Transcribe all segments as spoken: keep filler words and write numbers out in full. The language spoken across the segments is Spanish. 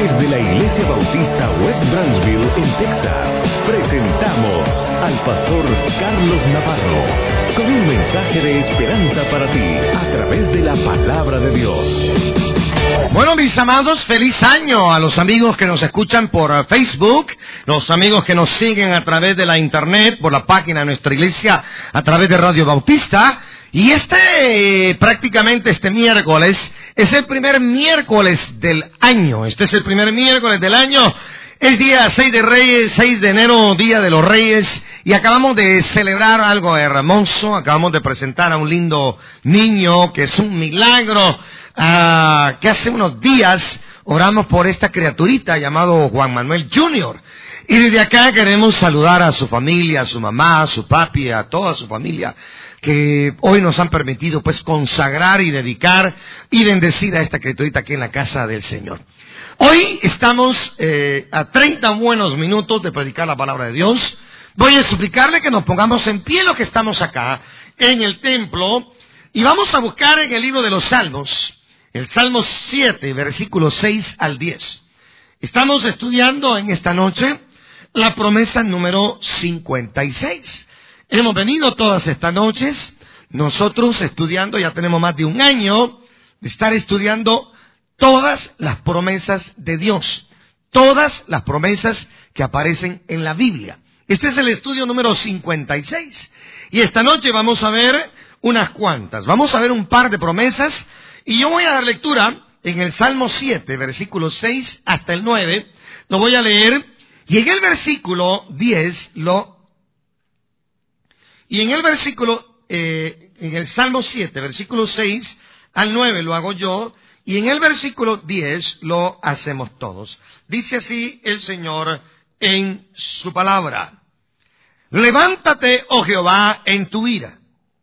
Desde la Iglesia Bautista West Branchville, en Texas, presentamos al pastor Carlos Navarro con un mensaje de esperanza para ti a través de la palabra de Dios. Bueno, mis amados, feliz año a los amigos que nos escuchan por Facebook, los amigos que nos siguen a través de la internet, por la página de nuestra iglesia, a través de Radio Bautista. Y este, eh, prácticamente este miércoles, es el primer miércoles del año. Este es el primer miércoles del año. Es día seis de Reyes, seis de enero, Día de los Reyes. Y acabamos de celebrar algo hermoso. Acabamos de presentar a un lindo niño que es un milagro. Uh, que hace unos días oramos por esta criaturita llamado Juan Manuel junior Y desde acá queremos saludar a su familia, a su mamá, a su papi, a toda su familia, que hoy nos han permitido pues consagrar y dedicar y bendecir a esta criaturita aquí en la casa del Señor. Hoy estamos eh, a treinta buenos minutos de predicar la palabra de Dios. Voy a suplicarle que nos pongamos en pie los que estamos acá en el templo y vamos a buscar en el libro de los Salmos, el Salmo siete, versículos seis al diez. Estamos estudiando en esta noche la promesa número cincuenta y seis. Hemos venido todas estas noches, nosotros estudiando, ya tenemos más de un año de estar estudiando todas las promesas de Dios, todas las promesas que aparecen en la Biblia. Este es el estudio número cincuenta y seis. Y esta noche vamos a ver unas cuantas, vamos a ver un par de promesas. Y yo voy a dar lectura en el Salmo siete, versículos seis hasta el nueve. Lo voy a leer. Y en el versículo diez, lo... Y en el versículo, eh, en el Salmo siete, versículo seis al nueve lo hago yo. Y en el versículo diez lo hacemos todos. Dice así el Señor en su palabra. Levántate, oh Jehová, en tu ira.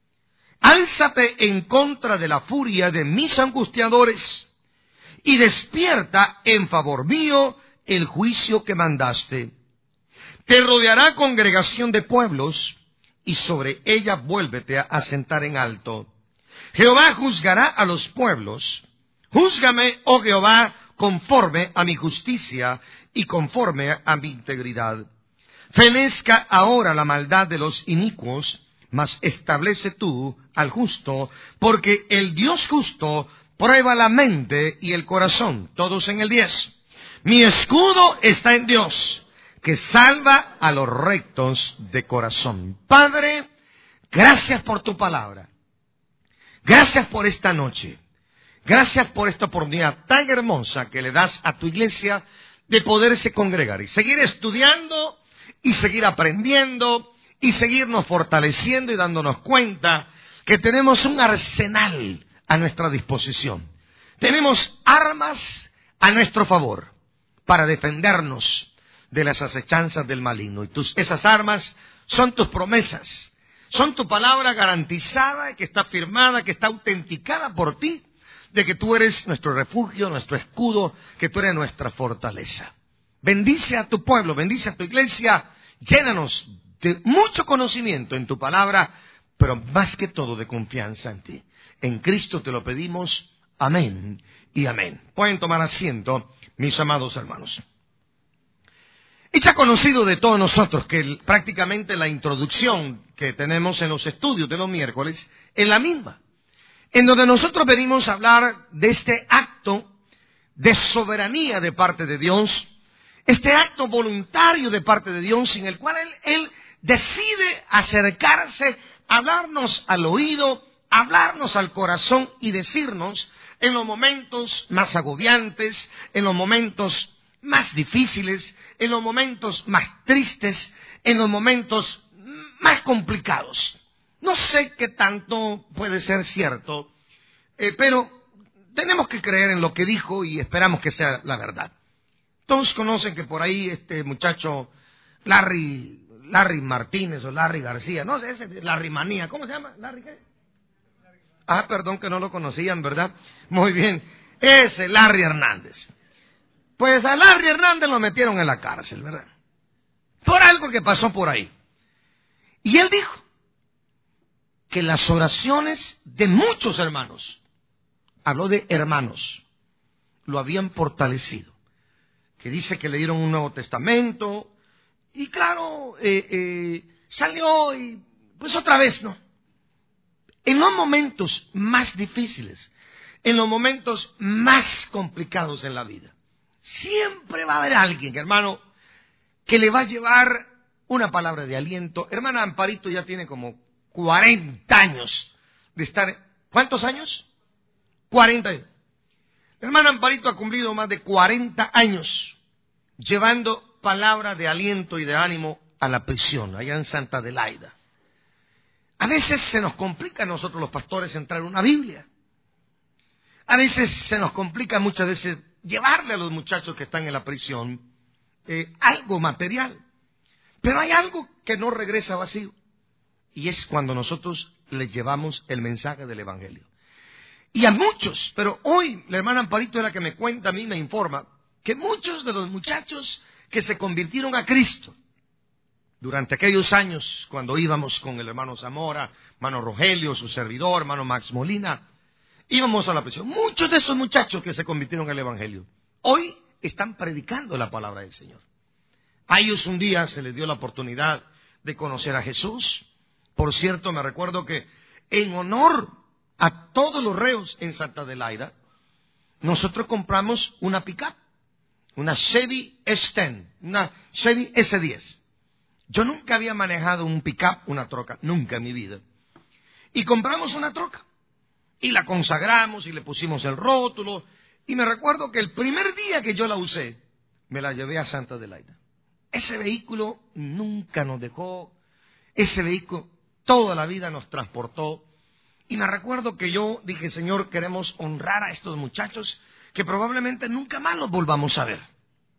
Álzate en contra de la furia de mis angustiadores, y despierta en favor mío el juicio que mandaste. Te rodeará congregación de pueblos, y sobre ella vuélvete a sentar en alto. Jehová juzgará a los pueblos. Júzgame, oh Jehová, conforme a mi justicia y conforme a mi integridad. Fenezca ahora la maldad de los inicuos, mas establece tú al justo, porque el Dios justo prueba la mente y el corazón. Todos en el diez. Mi escudo está en Dios, que salva a los rectos de corazón. Padre, gracias por tu palabra. Gracias por esta noche. Gracias por esta oportunidad tan hermosa que le das a tu iglesia de poderse congregar y seguir estudiando y seguir aprendiendo y seguirnos fortaleciendo y dándonos cuenta que tenemos un arsenal a nuestra disposición. Tenemos armas a nuestro favor para defendernos de las acechanzas del maligno. Y tus, esas armas son tus promesas, son tu palabra garantizada, que está firmada, que está autenticada por ti, de que tú eres nuestro refugio, nuestro escudo, que tú eres nuestra fortaleza. Bendice a tu pueblo, bendice a tu iglesia, llénanos de mucho conocimiento en tu palabra, pero más que todo de confianza en ti. En Cristo te lo pedimos. Amén y amén. Pueden tomar asiento, mis amados hermanos. Es ya conocido de todos nosotros que el, prácticamente la introducción que tenemos en los estudios de los miércoles es la misma, en donde nosotros venimos a hablar de este acto de soberanía de parte de Dios, este acto voluntario de parte de Dios, en el cual Él, él decide acercarse, hablarnos al oído, hablarnos al corazón y decirnos en los momentos más agobiantes, en los momentos más difíciles, en los momentos más tristes, en los momentos más complicados. No sé qué tanto puede ser cierto, eh, pero tenemos que creer en lo que dijo y esperamos que sea la verdad. Todos conocen que por ahí este muchacho Larry, Larry Martínez o Larry García, no sé, ese Larry Manía, ¿cómo se llama? ¿Larry qué? Ah, perdón que no lo conocían, ¿verdad? Muy bien, ese Larry Hernández. Pues a Larry Hernández lo metieron en la cárcel, ¿verdad? Por algo que pasó por ahí. Y él dijo que las oraciones de muchos hermanos, habló de hermanos, lo habían fortalecido. que dice que le dieron un Nuevo Testamento, y claro, eh, eh, salió y pues otra vez, ¿no? En los momentos más difíciles, en los momentos más complicados en la vida, siempre va a haber alguien, hermano, que le va a llevar una palabra de aliento. Hermana Amparito ya tiene como cuarenta años de estar. ¿Cuántos años? cuarenta años. Hermana Amparito ha cumplido más de cuarenta años llevando palabra de aliento y de ánimo a la prisión, allá en Santa Adelaida. A veces se nos complica a nosotros los pastores entrar una Biblia. A veces se nos complica muchas veces llevarle a los muchachos que están en la prisión eh, algo material. Pero hay algo que no regresa vacío. Y es cuando nosotros les llevamos el mensaje del Evangelio. Y a muchos, pero hoy la hermana Amparito es la que me cuenta, a mí me informa, que muchos de los muchachos que se convirtieron a Cristo durante aquellos años, cuando íbamos con el hermano Zamora, hermano Rogelio, su servidor, hermano Max Molina, íbamos a la prisión. Muchos de esos muchachos que se convirtieron al Evangelio, hoy están predicando la palabra del Señor. A ellos un día se les dio la oportunidad de conocer a Jesús. Por cierto, me recuerdo que en honor a todos los reos en Santa Adelaida, nosotros compramos una pick-up, una Chevy S diez, una Chevy S diez. Yo nunca había manejado un pick-up, una troca, nunca en mi vida. Y compramos una troca. Y la consagramos y le pusimos el rótulo. Y me recuerdo que el primer día que yo la usé, me la llevé a Santa Adelaida. Ese vehículo nunca nos dejó, ese vehículo toda la vida nos transportó. Y me recuerdo que yo dije, Señor, queremos honrar a estos muchachos que probablemente nunca más los volvamos a ver.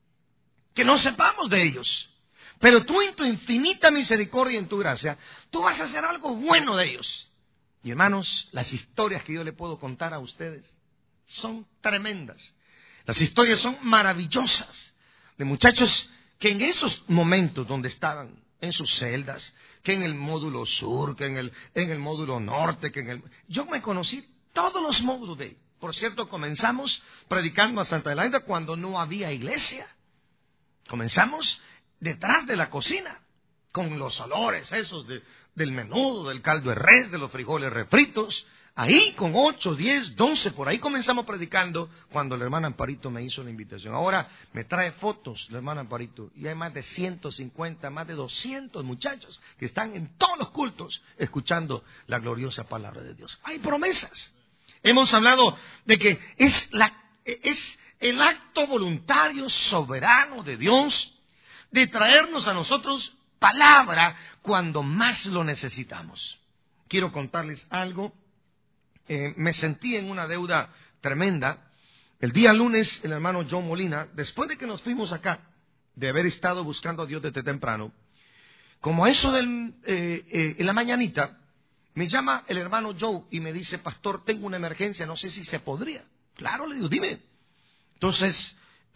Que no sepamos de ellos. Pero tú en tu infinita misericordia y en tu gracia, tú vas a hacer algo bueno de ellos. Y hermanos, las historias que yo le puedo contar a ustedes son tremendas. Las historias son maravillosas de muchachos que en esos momentos donde estaban, en sus celdas, que en el módulo sur, que en el, en el módulo norte, que en el... Yo me conocí todos los módulos de... Por cierto, comenzamos predicando a Santa Adelaida cuando no había iglesia. Comenzamos detrás de la cocina, con los olores esos de, del menudo, del caldo de res, de los frijoles refritos. Ahí con ocho, diez, doce, por ahí comenzamos predicando cuando la hermana Amparito me hizo la invitación. Ahora me trae fotos la hermana Amparito y hay más de ciento cincuenta, más de doscientos muchachos que están en todos los cultos escuchando la gloriosa palabra de Dios. Hay promesas. Hemos hablado de que es, la, es el acto voluntario, soberano de Dios de traernos a nosotros palabra cuando más lo necesitamos. Quiero contarles algo. Eh, me sentí en una deuda tremenda. El día lunes, el hermano John Molina, después de que nos fuimos acá, de haber estado buscando a Dios desde temprano, como a eso del, eh, eh, en la mañanita, me llama el hermano Joe y me dice, pastor, tengo una emergencia, no sé si se podría. Claro, le digo, dime. Entonces,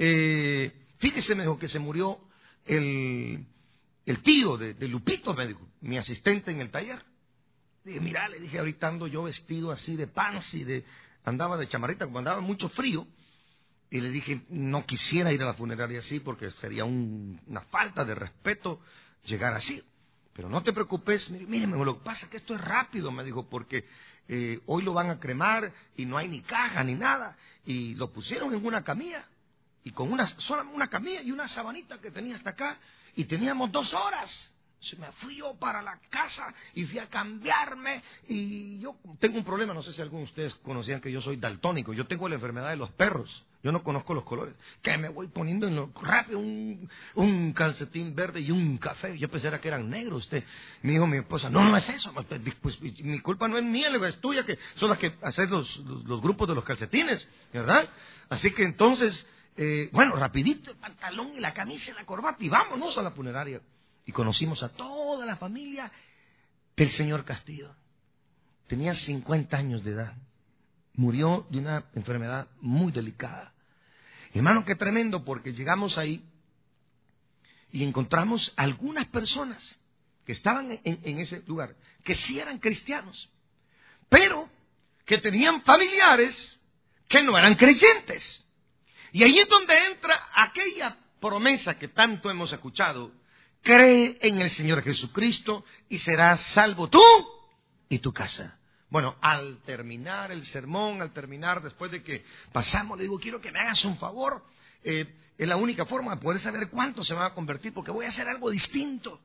eh, fíjese, me dijo, que se murió el, el tío de, de Lupito, me dijo, mi asistente en el taller. Dije, mira, le dije, ahorita ando yo vestido así de pants y de, andaba de chamarrita, como andaba mucho frío. Y le dije, no quisiera ir a la funeraria así porque sería un, una falta de respeto llegar así. Pero no te preocupes, mire, mire, lo que pasa es que esto es rápido, me dijo, porque eh, hoy lo van a cremar y no hay ni caja ni nada. Y lo pusieron en una camilla, y con una, solo una camilla y una sabanita que tenía hasta acá, y teníamos dos horas. Se me fui yo para la casa y fui a cambiarme, y yo tengo un problema, no sé si algunos de ustedes conocían que yo soy daltónico, yo tengo la enfermedad de los perros, yo no conozco los colores, que me voy poniendo en lo rápido un, un calcetín verde y un café, yo pensé que eran negros. Usted me dijo mi esposa, no, no es eso, pues, pues, mi culpa no es mía, es tuya, que son las que hacen los, los, los grupos de los calcetines, ¿verdad? Así que entonces, eh, bueno, rapidito el pantalón y la camisa y la corbata y vámonos a la funeraria. Y conocimos a toda la familia del señor Castillo. Tenía cincuenta años de edad. Murió de una enfermedad muy delicada. Hermano, qué tremendo, porque llegamos ahí y encontramos algunas personas que estaban en, en ese lugar, que sí eran cristianos, pero que tenían familiares que no eran creyentes. Y ahí es donde entra aquella promesa que tanto hemos escuchado. Cree en el Señor Jesucristo y serás salvo tú y tu casa. Bueno, al terminar el sermón, al terminar, después de que pasamos, le digo, quiero que me hagas un favor. Eh, es la única forma de poder saber cuánto se van a convertir, porque voy a hacer algo distinto.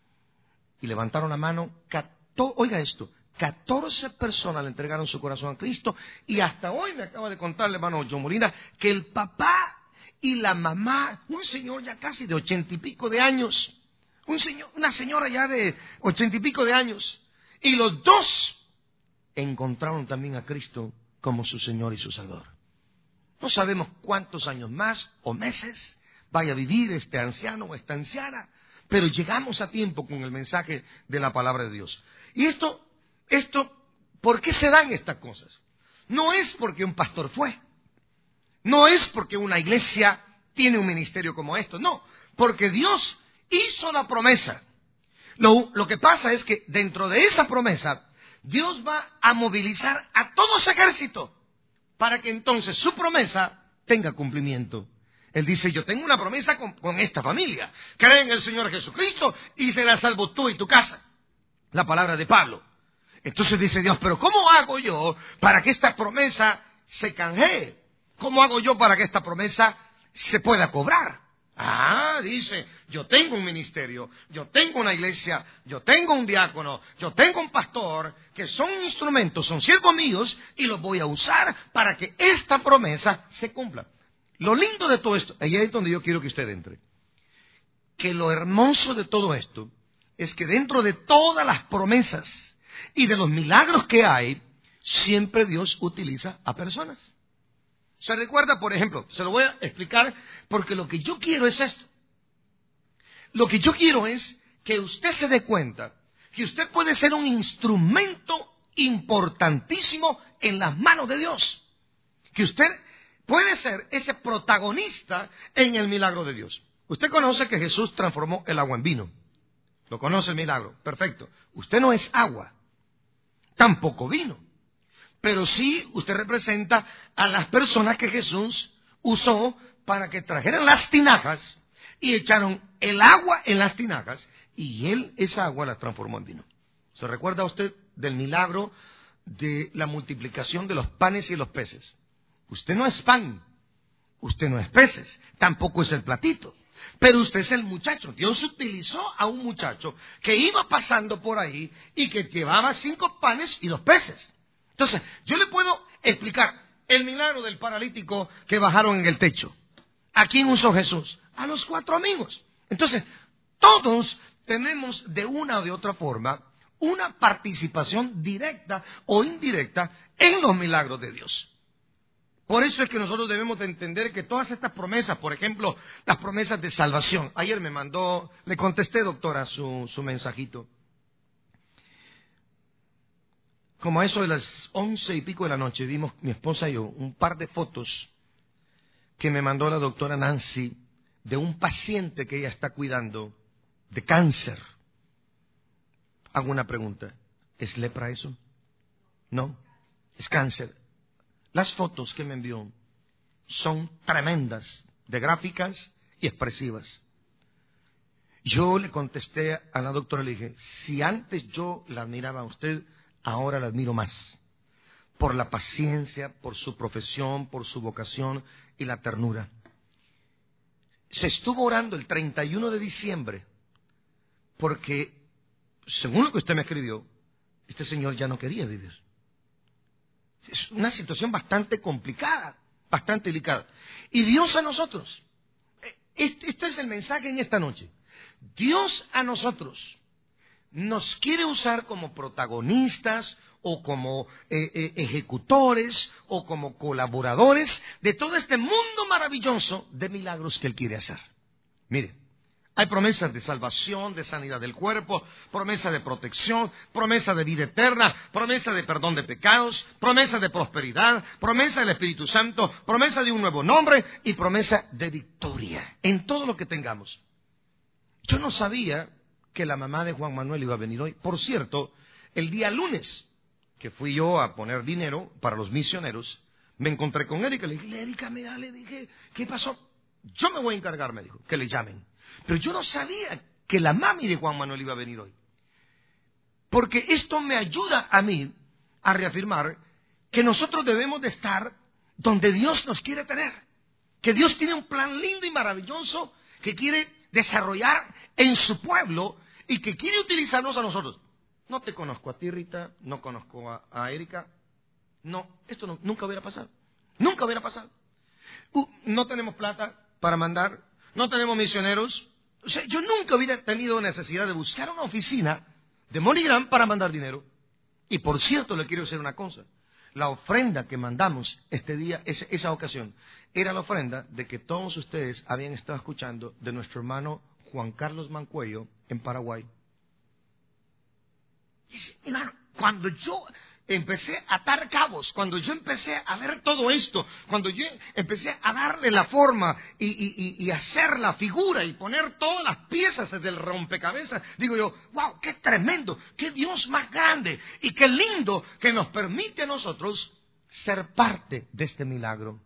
Y levantaron la mano, cató, oiga esto, catorce personas le entregaron su corazón a Cristo, y hasta hoy me acaba de contar el hermano John Molina que el papá y la mamá, un señor ya casi de ochenta y pico de años, un señor, una señora ya de ochenta y pico de años, y los dos encontraron también a Cristo como su Señor y su Salvador. No sabemos cuántos años más o meses vaya a vivir este anciano o esta anciana, pero llegamos a tiempo con el mensaje de la palabra de Dios. Y esto, esto, ¿por qué se dan estas cosas? No es porque un pastor fue, no es porque una iglesia tiene un ministerio como esto, no, porque Dios hizo la promesa. Lo, lo que pasa es que dentro de esa promesa, Dios va a movilizar a todo ese ejército para que entonces su promesa tenga cumplimiento. Él dice, yo tengo una promesa con, con esta familia. Cree en el Señor Jesucristo y serás salvo tú y tu casa. La palabra de Pablo. Entonces dice Dios, pero ¿cómo hago yo para que esta promesa se canjee? ¿Cómo hago yo para que esta promesa se pueda cobrar? Ah, dice, yo tengo un ministerio, yo tengo una iglesia, yo tengo un diácono, yo tengo un pastor, que son instrumentos, son siervos míos, y los voy a usar para que esta promesa se cumpla. Lo lindo de todo esto, ahí es donde yo quiero que usted entre, que lo hermoso de todo esto es que dentro de todas las promesas y de los milagros que hay, siempre Dios utiliza a personas. ¿Se recuerda, por ejemplo? Se lo voy a explicar porque lo que yo quiero es esto. Lo que yo quiero es que usted se dé cuenta que usted puede ser un instrumento importantísimo en las manos de Dios. Que usted puede ser ese protagonista en el milagro de Dios. Usted conoce que Jesús transformó el agua en vino. Lo conoce el milagro. Perfecto. Usted no es agua, tampoco vino. Pero sí, usted representa a las personas que Jesús usó para que trajeran las tinajas y echaron el agua en las tinajas y él esa agua la transformó en vino. ¿Se recuerda usted del milagro de la multiplicación de los panes y los peces? Usted no es pan, usted no es peces, tampoco es el platito, pero usted es el muchacho. Dios utilizó a un muchacho que iba pasando por ahí y que llevaba cinco panes y dos peces. Entonces, yo le puedo explicar el milagro del paralítico que bajaron en el techo. ¿A quién usó Jesús? A los cuatro amigos. Entonces, todos tenemos de una o de otra forma una participación directa o indirecta en los milagros de Dios. Por eso es que nosotros debemos de entender que todas estas promesas, por ejemplo, las promesas de salvación. Ayer me mandó, le contesté, doctora, su, su mensajito. Como a eso de las once y pico de la noche, vimos mi esposa y yo un par de fotos que me mandó la doctora Nancy de un paciente que ella está cuidando de cáncer. Hago una pregunta, ¿es lepra eso? No, es cáncer. Las fotos que me envió son tremendas, de gráficas y expresivas. Yo le contesté a la doctora, le dije, si antes yo la admiraba a usted, ahora la admiro más, por la paciencia, por su profesión, por su vocación y la ternura. Se estuvo orando el treinta y uno de diciembre, porque, según lo que usted me escribió, este señor ya no quería vivir. Es una situación bastante complicada, bastante delicada. Y Dios a nosotros, este, este es el mensaje en esta noche, Dios a nosotros nos quiere usar como protagonistas o como eh, eh, ejecutores o como colaboradores de todo este mundo maravilloso de milagros que Él quiere hacer. Mire, hay promesas de salvación, de sanidad del cuerpo, promesa de protección, promesa de vida eterna, promesa de perdón de pecados, promesa de prosperidad, promesa del Espíritu Santo, promesa de un nuevo nombre y promesa de victoria en todo lo que tengamos. Yo no sabía que la mamá de Juan Manuel iba a venir hoy. Por cierto, el día lunes, que fui yo a poner dinero para los misioneros, Me encontré con Erika, le dije, Erika, mira, le dije, ¿qué pasó? Yo me voy a encargar, me dijo, que le llamen. Pero yo no sabía que la mami de Juan Manuel iba a venir hoy. Porque esto me ayuda a mí a reafirmar que nosotros debemos de estar donde Dios nos quiere tener. Que Dios tiene un plan lindo y maravilloso que quiere desarrollar en su pueblo y que quiere utilizarnos a nosotros. No te conozco a ti, Rita, no conozco a, a Erika. No, esto no, nunca hubiera pasado. Nunca hubiera pasado. Uh, no tenemos plata para mandar, no tenemos misioneros. O sea, yo nunca hubiera tenido necesidad de buscar una oficina de MoneyGram para mandar dinero. Y por cierto, le quiero decir una cosa. La ofrenda que mandamos este día, esa, esa ocasión, era la ofrenda de que todos ustedes habían estado escuchando de nuestro hermano Juan Carlos Mancuello en Paraguay. Y, hermano, cuando yo empecé a atar cabos, cuando yo empecé a ver todo esto, cuando yo empecé a darle la forma y, y, y, y hacer la figura y poner todas las piezas del rompecabezas, digo yo, wow, qué tremendo, qué Dios más grande y qué lindo que nos permite a nosotros ser parte de este milagro.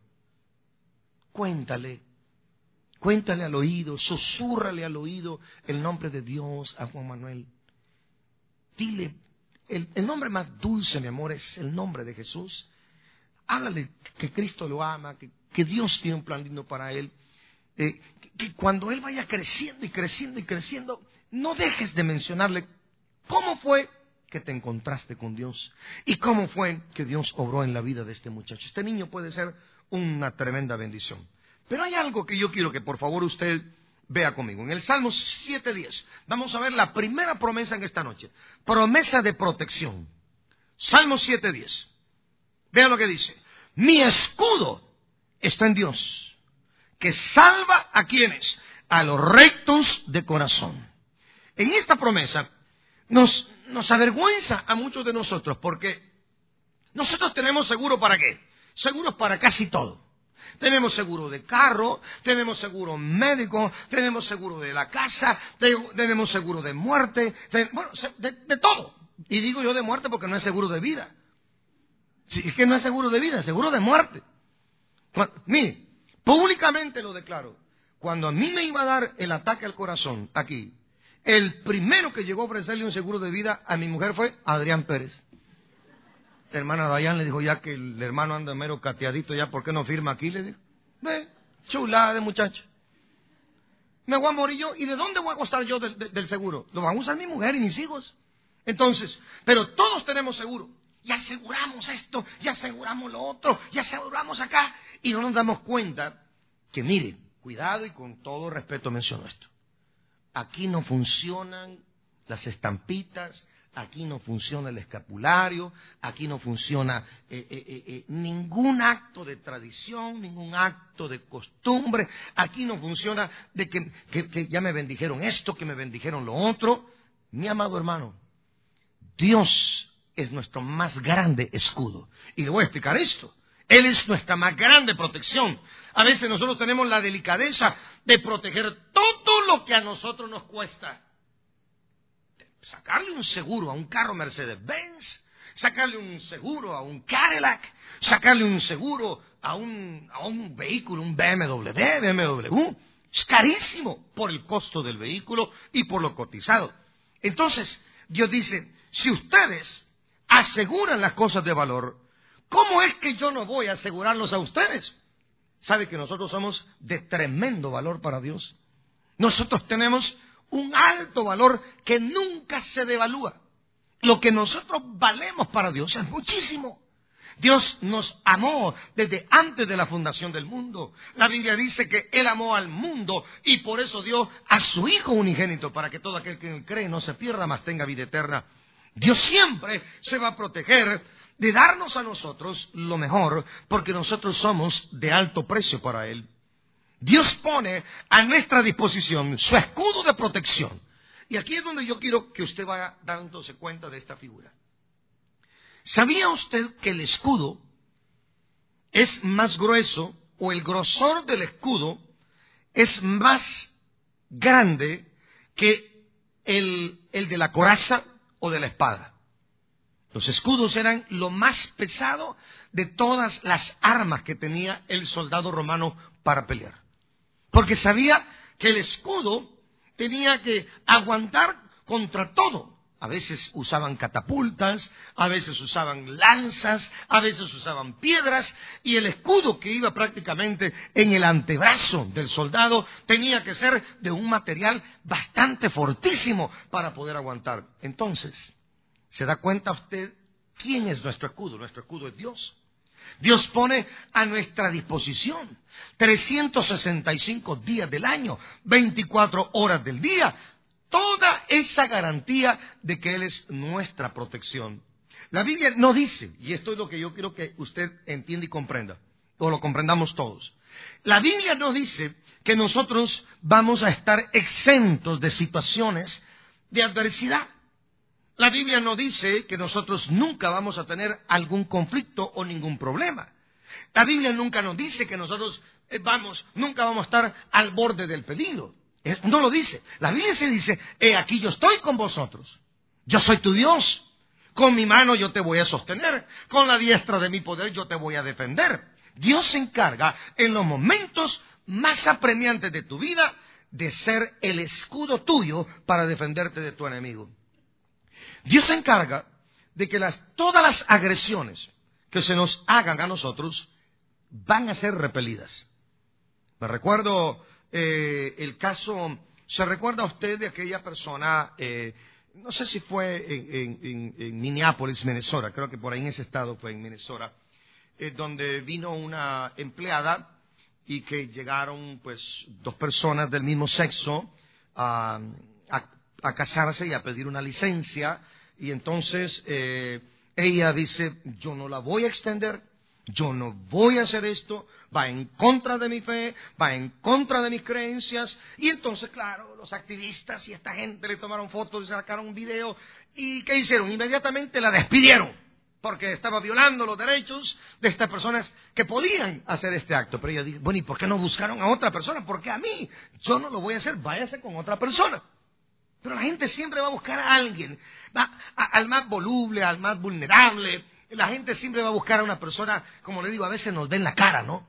Cuéntale, cuéntale al oído, susúrrale al oído el nombre de Dios a Juan Manuel. Dile, el, el nombre más dulce, mi amor, es el nombre de Jesús. Háblale que Cristo lo ama, que, que Dios tiene un plan lindo para él. Eh, que, que cuando él vaya creciendo y creciendo y creciendo, no dejes de mencionarle cómo fue que te encontraste con Dios y cómo fue que Dios obró en la vida de este muchacho. Este niño puede ser una tremenda bendición. Pero hay algo que yo quiero que por favor usted vea conmigo. En el Salmo siete diez, vamos a ver la primera promesa en esta noche. Promesa de protección. Salmo siete diez. Vea lo que dice. Mi escudo está en Dios, que salva a quienes, a los rectos de corazón. En esta promesa nos, nos avergüenza a muchos de nosotros, porque nosotros tenemos seguro para qué. Seguros para casi todo. Tenemos seguro de carro, tenemos seguro médico, tenemos seguro de la casa, tenemos seguro de muerte, de, bueno, de, de todo. Y digo yo de muerte porque no es seguro de vida. Sí, es que no es seguro de vida, es seguro de muerte. Cuando, mire, públicamente lo declaro. Cuando a mí me iba a dar el ataque al corazón aquí, el primero que llegó a ofrecerle un seguro de vida a mi mujer fue Adrián Pérez. La hermana Dayan le dijo, ya que el hermano anda mero cateadito, ya, ¿por qué no firma aquí? Le dijo, ve, chulada de muchacha. Me voy a morir yo, ¿y de dónde voy a costar yo del, del, del seguro? Lo van a usar mi mujer y mis hijos. Entonces, pero todos tenemos seguro. Y aseguramos esto, y aseguramos lo otro, y aseguramos acá. Y no nos damos cuenta que, mire, cuidado y con todo respeto menciono esto. Aquí no funcionan las estampitas, aquí no funciona el escapulario, aquí no funciona eh, eh, eh, ningún acto de tradición, ningún acto de costumbre, aquí no funciona de que, que, que ya me bendijeron esto, que me bendijeron lo otro. Mi amado hermano, Dios es nuestro más grande escudo. Y le voy a explicar esto. Él es nuestra más grande protección. A veces nosotros tenemos la delicadeza de proteger todo lo que a nosotros nos cuesta. Sacarle un seguro a un carro Mercedes-Benz, sacarle un seguro a un Cadillac, sacarle un seguro a un, a un vehículo, un B M W, B M W. Es carísimo por el costo del vehículo y por lo cotizado. Entonces, Dios dice, si ustedes aseguran las cosas de valor, ¿cómo es que yo no voy a asegurarlos a ustedes? ¿Sabe que nosotros somos de tremendo valor para Dios? Nosotros tenemos un alto valor que nunca se devalúa. Lo que nosotros valemos para Dios es muchísimo. Dios nos amó desde antes de la fundación del mundo. La Biblia dice que Él amó al mundo y por eso dio a su Hijo unigénito para que todo aquel que en Él cree no se pierda, mas tenga vida eterna. Dios siempre se va a proteger de darnos a nosotros lo mejor porque nosotros somos de alto precio para Él. Dios pone a nuestra disposición su escudo de protección. Y aquí es donde yo quiero que usted vaya dándose cuenta de esta figura. ¿Sabía usted que el escudo es más grueso o el grosor del escudo es más grande que el, el de la coraza o de la espada? Los escudos eran lo más pesado de todas las armas que tenía el soldado romano para pelear. Porque sabía que el escudo tenía que aguantar contra todo. A veces usaban catapultas, a veces usaban lanzas, a veces usaban piedras, y el escudo que iba prácticamente en el antebrazo del soldado tenía que ser de un material bastante fortísimo para poder aguantar. Entonces, ¿se da cuenta usted quién es nuestro escudo? Nuestro escudo es Dios. Dios pone a nuestra disposición trescientos sesenta y cinco días del año, veinticuatro horas del día, toda esa garantía de que Él es nuestra protección. La Biblia no dice, y esto es lo que yo quiero que usted entienda y comprenda, o lo comprendamos todos. La Biblia no dice que nosotros vamos a estar exentos de situaciones de adversidad. La Biblia no dice que nosotros nunca vamos a tener algún conflicto o ningún problema. La Biblia nunca nos dice que nosotros eh, vamos, nunca vamos a estar al borde del peligro. Eh, no lo dice. La Biblia se dice, he aquí yo estoy con vosotros. Yo soy tu Dios. Con mi mano yo te voy a sostener. Con la diestra de mi poder yo te voy a defender. Dios se encarga en los momentos más apremiantes de tu vida de ser el escudo tuyo para defenderte de tu enemigo. Dios se encarga de que las, todas las agresiones que se nos hagan a nosotros van a ser repelidas. Me recuerdo eh, el caso, ¿se recuerda usted de aquella persona, eh, no sé si fue en, en, en Minneapolis, Minnesota, creo que por ahí en ese estado fue en Minnesota, eh, donde vino una empleada y que llegaron pues dos personas del mismo sexo a, a a casarse y a pedir una licencia, y entonces eh, ella dice, yo no la voy a extender, yo no voy a hacer esto, va en contra de mi fe, va en contra de mis creencias, y entonces claro, los activistas y esta gente le tomaron fotos y sacaron un video, y ¿qué hicieron? Inmediatamente la despidieron, porque estaba violando los derechos de estas personas que podían hacer este acto. Pero ella dijo, bueno, ¿y por qué no buscaron a otra persona? Porque a mí, yo no lo voy a hacer, váyase con otra persona. Pero la gente siempre va a buscar a alguien, va a, al más voluble, al más vulnerable. La gente siempre va a buscar a una persona, como le digo, a veces nos ven la cara, ¿no?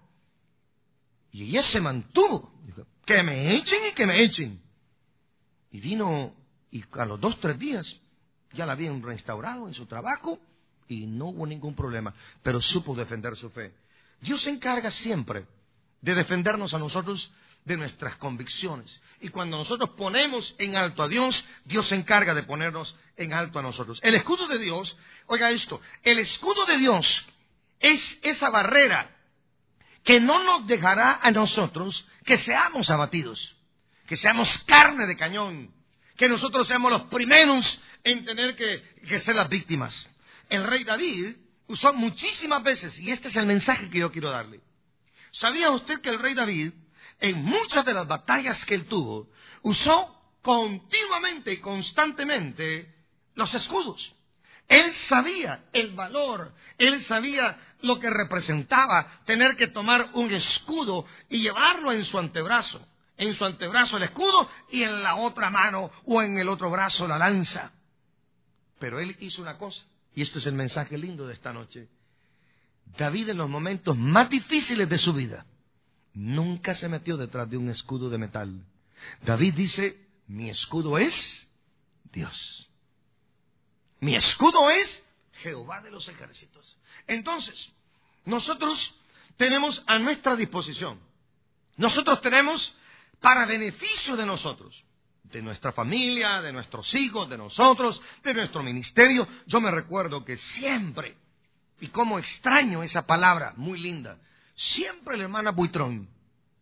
Y ella se mantuvo. Dijo, que me echen y que me echen. Y vino, y a los dos, tres días, ya la habían restaurado en su trabajo y no hubo ningún problema. Pero supo defender su fe. Dios se encarga siempre de defendernos a nosotros de nuestras convicciones. Y cuando nosotros ponemos en alto a Dios, Dios se encarga de ponernos en alto a nosotros. El escudo de Dios, oiga esto, el escudo de Dios es esa barrera que no nos dejará a nosotros que seamos abatidos, que seamos carne de cañón, que nosotros seamos los primeros en tener que, que ser las víctimas. El rey David usó muchísimas veces, y este es el mensaje que yo quiero darle. ¿Sabía usted que el rey David, en muchas de las batallas que él tuvo, usó continuamente y constantemente los escudos? Él sabía el valor, él sabía lo que representaba tener que tomar un escudo y llevarlo en su antebrazo. En su antebrazo el escudo y en la otra mano o en el otro brazo la lanza. Pero él hizo una cosa, y este es el mensaje lindo de esta noche. David, en los momentos más difíciles de su vida, nunca se metió detrás de un escudo de metal. David dice, mi escudo es Dios. Mi escudo es Jehová de los ejércitos. Entonces, nosotros tenemos a nuestra disposición, nosotros tenemos para beneficio de nosotros, de nuestra familia, de nuestros hijos, de nosotros, de nuestro ministerio. Yo me recuerdo que siempre, y cómo extraño esa palabra muy linda, siempre la hermana Buitrón,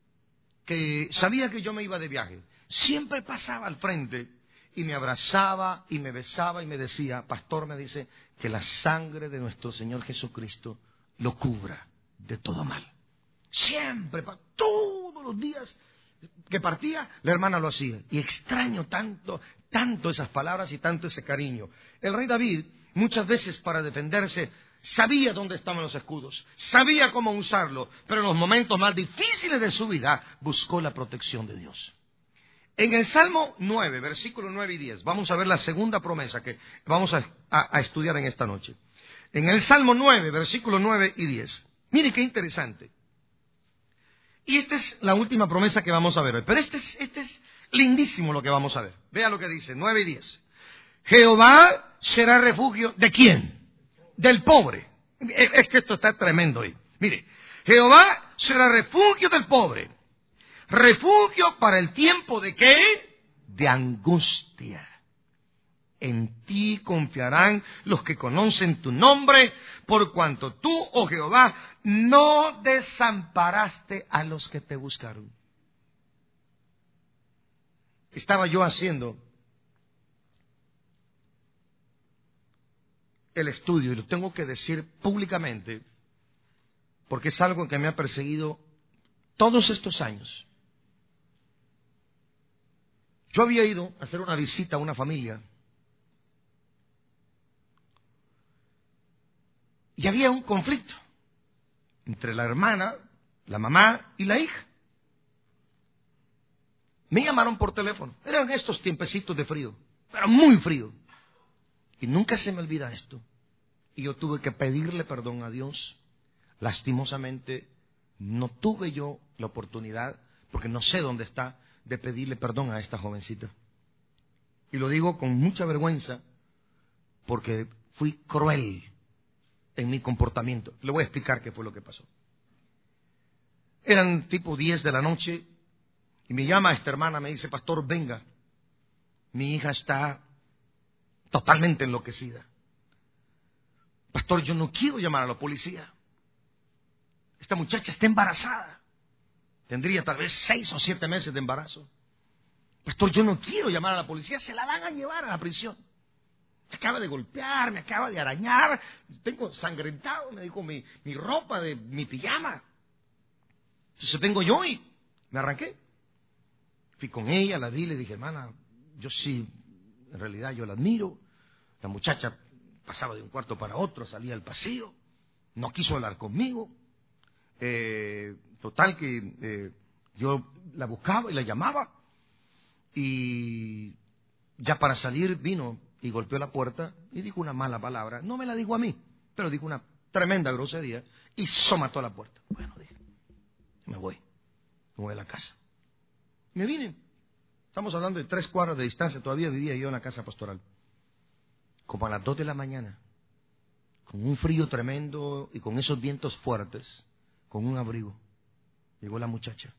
que sabía que yo me iba de viaje, siempre pasaba al frente y me abrazaba y me besaba y me decía, pastor, me dice, que la sangre de nuestro Señor Jesucristo lo cubra de todo mal. Siempre, todos los días que partía, la hermana lo hacía. Y extraño tanto, tanto esas palabras y tanto ese cariño. El rey David, muchas veces para defenderse, sabía dónde estaban los escudos, sabía cómo usarlo, pero en los momentos más difíciles de su vida buscó la protección de Dios. En el Salmo nueve, versículos nueve y diez, vamos a ver la segunda promesa que vamos a, a, a estudiar en esta noche. En el Salmo nueve, versículos nueve y diez. Mire qué interesante. Y esta es la última promesa que vamos a ver hoy. Pero este es, este es lindísimo lo que vamos a ver. Vea lo que dice, nueve y diez. Jehová será refugio ¿de quién? Del pobre. Es que esto está tremendo hoy. Mire, Jehová será refugio del pobre. Refugio para el tiempo ¿de qué? De angustia. En ti confiarán los que conocen tu nombre, por cuanto tú, oh Jehová, no desamparaste a los que te buscaron. Estaba yo haciendo el estudio, y lo tengo que decir públicamente, porque es algo que me ha perseguido todos estos años. Yo había ido a hacer una visita a una familia, y había un conflicto entre la hermana, la mamá y la hija. Me llamaron por teléfono. Eran estos tiempecitos de frío, pero muy frío. Y nunca se me olvida esto. Y yo tuve que pedirle perdón a Dios. Lastimosamente, no tuve yo la oportunidad, porque no sé dónde está, de pedirle perdón a esta jovencita. Y lo digo con mucha vergüenza, porque fui cruel en mi comportamiento. Le voy a explicar qué fue lo que pasó. Eran tipo diez de la noche y me llama esta hermana, me dice, pastor, venga, mi hija está totalmente enloquecida. Pastor, yo no quiero llamar a la policía. Esta muchacha está embarazada. Tendría tal vez seis o siete meses de embarazo. Pastor, yo no quiero llamar a la policía, se la van a llevar a la prisión. Me acaba de golpear, me acaba de arañar, tengo sangrentado, me dijo mi, mi ropa, de mi pijama. Entonces vengo yo y me arranqué. Fui con ella, la vi, le dije, hermana, yo sí, en realidad yo la admiro. La muchacha pasaba de un cuarto para otro, salía al pasillo, no quiso hablar conmigo. Eh, total que eh, yo la buscaba y la llamaba. Y ya para salir vino y golpeó la puerta y dijo una mala palabra. No me la dijo a mí, pero dijo una tremenda grosería y somató la puerta. Bueno, dije, me voy, me voy a la casa. Me vine. Estamos hablando de tres cuadras de distancia, todavía vivía yo en la casa pastoral. Como a las dos de la mañana, con un frío tremendo y con esos vientos fuertes, con un abrigo, llegó la muchacha.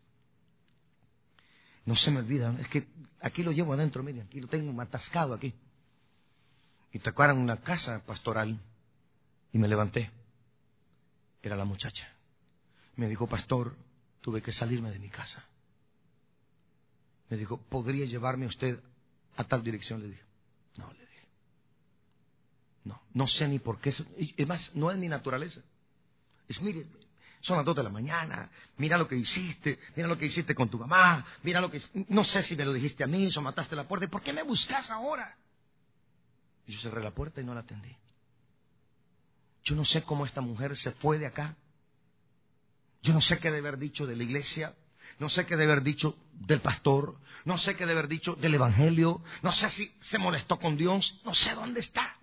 No se me olvida, es que aquí lo llevo adentro, miren, aquí lo tengo atascado aquí. Y tocaron una casa pastoral y me levanté. Era la muchacha. Me dijo, pastor, tuve que salirme de mi casa. Me dijo, ¿podría llevarme usted a tal dirección? Le dije, no, le dije. No, no sé ni por qué. Es más, no es mi naturaleza. Es, mire, son las dos de la mañana, mira lo que hiciste, mira lo que hiciste con tu mamá, mira lo que... No sé si me lo dijiste a mí, o mataste la puerta, ¿por qué me buscas ahora? Y yo cerré la puerta y no la atendí. Yo no sé cómo esta mujer se fue de acá. Yo no sé qué debe haber dicho de la iglesia. No sé qué debe haber dicho del pastor. No sé qué debe haber dicho del evangelio. No sé si se molestó con Dios. No sé dónde está.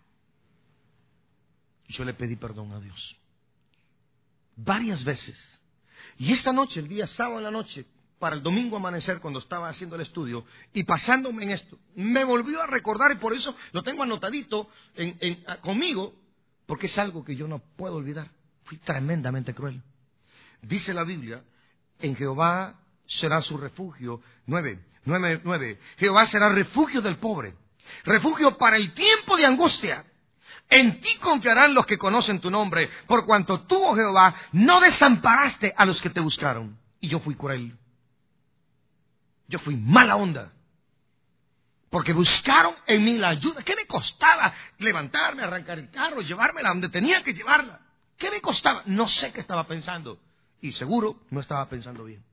Y yo le pedí perdón a Dios. Varias veces. Y esta noche, el día sábado en la noche, para el domingo amanecer, cuando estaba haciendo el estudio y pasándome en esto, me volvió a recordar, y por eso lo tengo anotadito en, en, conmigo, porque es algo que yo no puedo olvidar. Fui tremendamente cruel. Dice la Biblia, en Jehová será su refugio. Nueve, nueve, nueve. Jehová será refugio del pobre, refugio para el tiempo de angustia. En ti confiarán los que conocen tu nombre, por cuanto tú, oh Jehová, no desamparaste a los que te buscaron. Y yo fui cruel. Yo fui mala onda. Porque buscaron en mí la ayuda. ¿Qué me costaba levantarme, arrancar el carro, llevármela donde tenía que llevarla? ¿Qué me costaba? No sé qué estaba pensando. Y seguro no estaba pensando bien.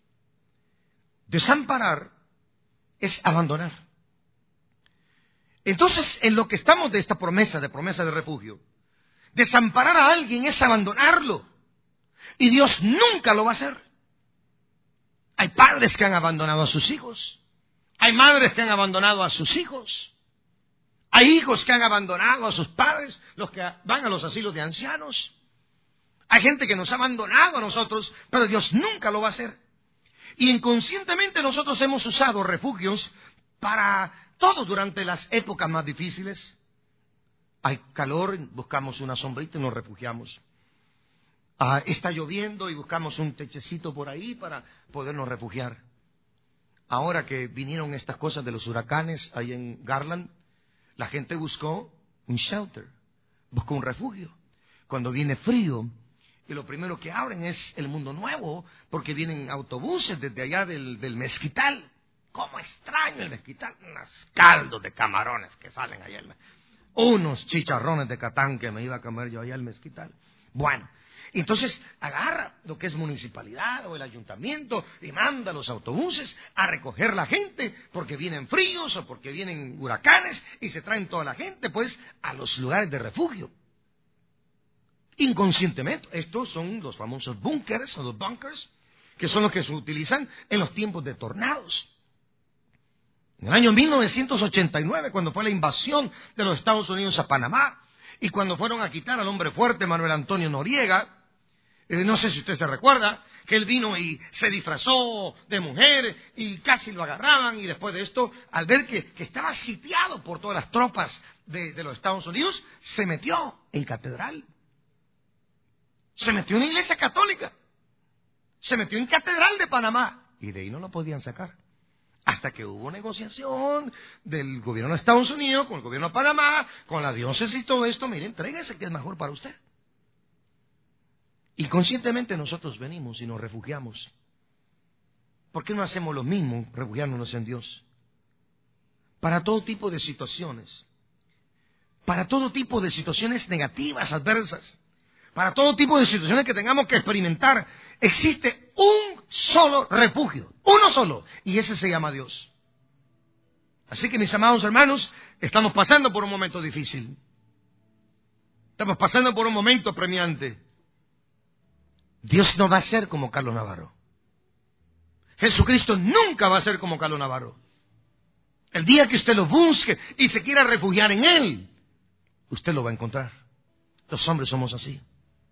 Desamparar es abandonar. Entonces, en lo que estamos de esta promesa, de promesa de refugio, desamparar a alguien es abandonarlo. Y Dios nunca lo va a hacer. Hay padres que han abandonado a sus hijos. Hay madres que han abandonado a sus hijos. Hay hijos que han abandonado a sus padres, los que van a los asilos de ancianos. Hay gente que nos ha abandonado a nosotros, pero Dios nunca lo va a hacer. Y inconscientemente nosotros hemos usado refugios para todo durante las épocas más difíciles. Hay calor, buscamos una sombrita y nos refugiamos. Ah, está lloviendo y buscamos un techecito por ahí para podernos refugiar. Ahora que vinieron estas cosas de los huracanes ahí en Garland, la gente buscó un shelter, buscó un refugio. Cuando viene frío, y lo primero que abren es el Mundo Nuevo, porque vienen autobuses desde allá del, del Mezquital. ¿Cómo extraño el Mezquital? Unos caldos de camarones que salen allá. Unos chicharrones de Catán que me iba a comer yo allá al Mezquital. Bueno, entonces agarra lo que es municipalidad o el ayuntamiento y manda los autobuses a recoger la gente porque vienen fríos o porque vienen huracanes y se traen toda la gente pues a los lugares de refugio. Inconscientemente, estos son los famosos búnkeres o los bunkers, que son los que se utilizan en los tiempos de tornados. En el año mil novecientos ochenta y nueve, cuando fue la invasión de los Estados Unidos a Panamá, y cuando fueron a quitar al hombre fuerte Manuel Antonio Noriega, eh, no sé si usted se recuerda, que él vino y se disfrazó de mujer y casi lo agarraban, y después de esto, al ver que, que estaba sitiado por todas las tropas de, de los Estados Unidos, se metió en catedral. Se metió en la iglesia católica. Se metió en catedral de Panamá. Y de ahí no lo podían sacar. Hasta que hubo negociación del gobierno de Estados Unidos con el gobierno de Panamá, con la diócesis y todo esto. Mire, entréguese que es mejor para usted. Inconscientemente nosotros venimos y nos refugiamos. ¿Por qué no hacemos lo mismo, refugiándonos en Dios? Para todo tipo de situaciones. Para todo tipo de situaciones negativas, adversas. Para todo tipo de situaciones que tengamos que experimentar, existe un solo refugio, uno solo, y ese se llama Dios. Así que, mis amados hermanos, estamos pasando por un momento difícil. Estamos pasando por un momento premiante. Dios no va a ser como Carlos Navarro. Jesucristo nunca va a ser como Carlos Navarro. El día que usted lo busque y se quiera refugiar en Él, usted lo va a encontrar. Los hombres somos así.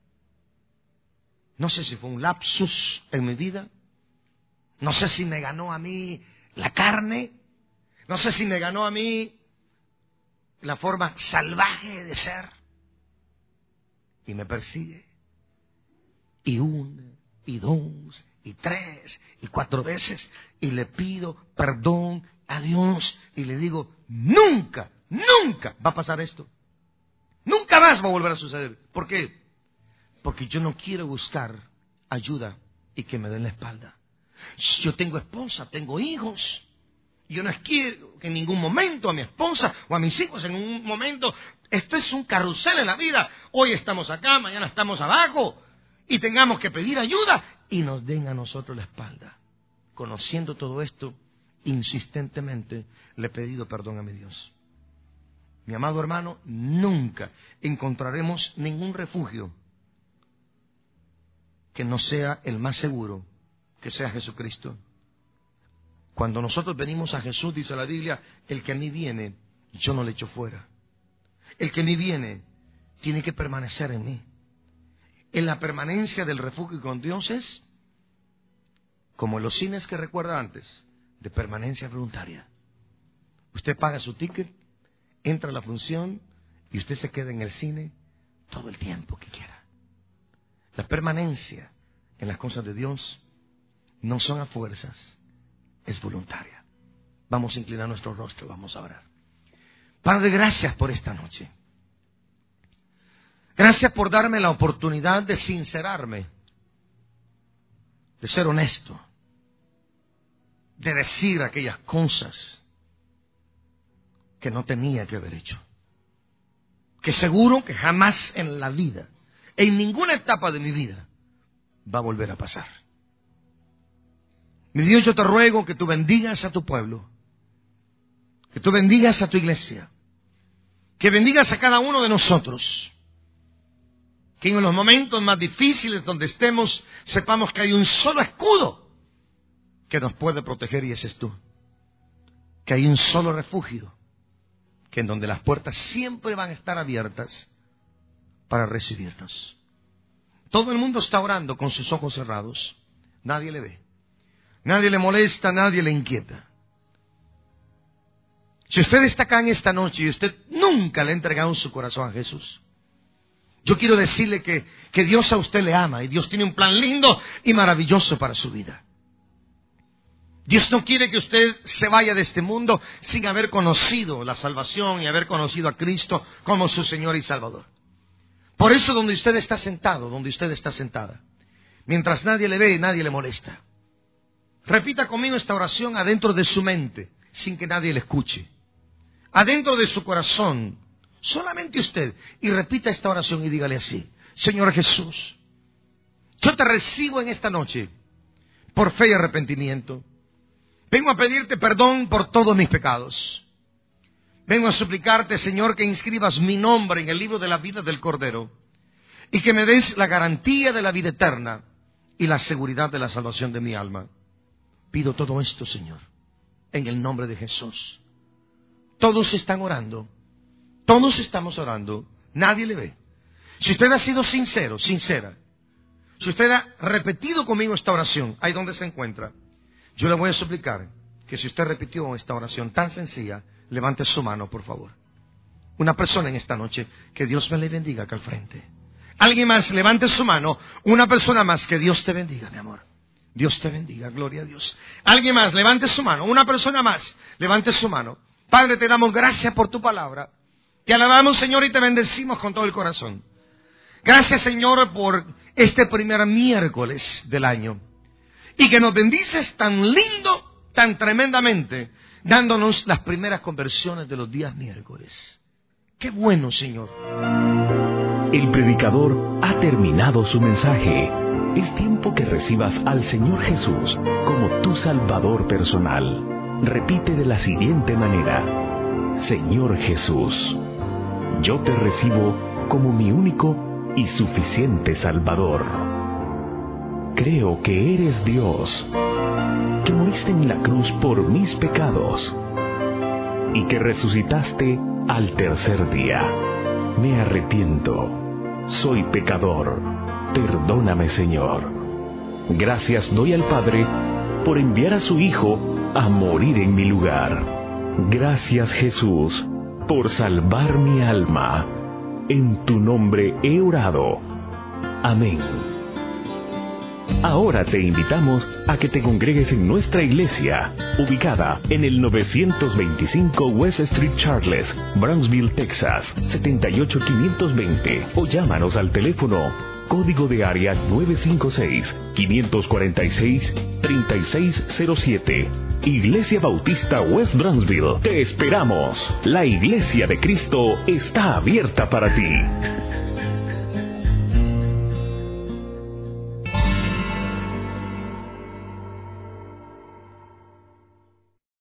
No sé si fue un lapsus en mi vida. No sé si me ganó a mí la carne. No sé si me ganó a mí la forma salvaje de ser. Y me persigue. Y una, y dos, y tres, y cuatro veces. Y le pido perdón a Dios. Y le digo, nunca, nunca va a pasar esto. Nunca más va a volver a suceder. ¿Por qué? Porque yo no quiero buscar ayuda y que me den la espalda. Yo tengo esposa, tengo hijos. Yo no quiero que en ningún momento a mi esposa o a mis hijos en un momento... Esto es un carrusel en la vida. Hoy estamos acá, mañana estamos abajo. Y tengamos que pedir ayuda y nos den a nosotros la espalda. Conociendo todo esto, insistentemente le he pedido perdón a mi Dios. Mi amado hermano, nunca encontraremos ningún refugio que no sea el más seguro, que sea Jesucristo. Cuando nosotros venimos a Jesús, dice la Biblia, el que a mí viene, yo no le echo fuera. El que a mí viene, tiene que permanecer en mí. En la permanencia del refugio con Dios es, como en los cines que recuerda antes, de permanencia voluntaria. Usted paga su ticket, entra a la función y usted se queda en el cine todo el tiempo que quiera. La permanencia en las cosas de Dios no son a fuerzas, es voluntaria. Vamos a inclinar nuestro rostro, vamos a orar. Padre, gracias por esta noche. Gracias por darme la oportunidad de sincerarme, de ser honesto, de decir aquellas cosas que no tenía que haber hecho. Que seguro que jamás en la vida, en ninguna etapa de mi vida, va a volver a pasar. Mi Dios, yo te ruego que tú bendigas a tu pueblo, que tú bendigas a tu iglesia, que bendigas a cada uno de nosotros, que en los momentos más difíciles donde estemos, sepamos que hay un solo escudo que nos puede proteger y ese es tú. que hay un solo refugio, que en donde las puertas siempre van a estar abiertas para recibirnos. Todo el mundo está orando con sus ojos cerrados. Nadie le ve. Nadie le molesta, nadie le inquieta. Si usted está acá en esta noche y usted nunca le ha entregado su corazón a Jesús, yo quiero decirle que, que Dios a usted le ama y Dios tiene un plan lindo y maravilloso para su vida. Dios no quiere que usted se vaya de este mundo sin haber conocido la salvación y haber conocido a Cristo como su Señor y Salvador. Por eso donde usted está sentado, donde usted está sentada, mientras nadie le ve y nadie le molesta, repita conmigo esta oración adentro de su mente, sin que nadie le escuche. Adentro de su corazón, solamente usted, y repita esta oración y dígale así: Señor Jesús, yo te recibo en esta noche por fe y arrepentimiento. Vengo a pedirte perdón por todos mis pecados. Vengo a suplicarte, Señor, que inscribas mi nombre en el libro de la vida del Cordero y que me des la garantía de la vida eterna y la seguridad de la salvación de mi alma. Pido todo esto, Señor, en el nombre de Jesús. Todos están orando. Todos estamos orando. Nadie le ve. Si usted ha sido sincero, sincera, si usted ha repetido conmigo esta oración, ahí donde se encuentra, yo le voy a suplicar que si usted repitió esta oración tan sencilla, levante su mano, por favor. Una persona en esta noche, que Dios me le bendiga acá al frente. Alguien más, levante su mano. Una persona más, que Dios te bendiga, mi amor. Dios te bendiga, gloria a Dios. Alguien más, levante su mano. Una persona más, levante su mano. Padre, te damos gracias por tu palabra. Te alabamos, Señor, y te bendecimos con todo el corazón. Gracias, Señor, por este primer miércoles del año. Y que nos bendices tan lindo, tan tremendamente, dándonos las primeras conversiones de los días miércoles. ¡Qué bueno, Señor! El predicador ha terminado su mensaje. Es tiempo que recibas al Señor Jesús como tu Salvador personal. Repite de la siguiente manera: Señor Jesús, yo te recibo como mi único y suficiente Salvador. Creo que eres Dios, que moriste en la cruz por mis pecados y que resucitaste al tercer día. Me arrepiento, soy pecador, perdóname, Señor. Gracias doy al Padre por enviar a su Hijo a morir en mi lugar. Gracias, Jesús, por salvar mi alma. En tu nombre he orado. Amén. Ahora te invitamos a que te congregues en nuestra iglesia, ubicada en el novecientos veinticinco West Street Charles, Brownsville, Texas, setenta y ocho quinientos veinte, o llámanos al teléfono código de área nueve cinco seis, cinco cuatro seis, tres seis cero siete. Iglesia Bautista West Brownsville. Te esperamos. La Iglesia de Cristo está abierta para ti.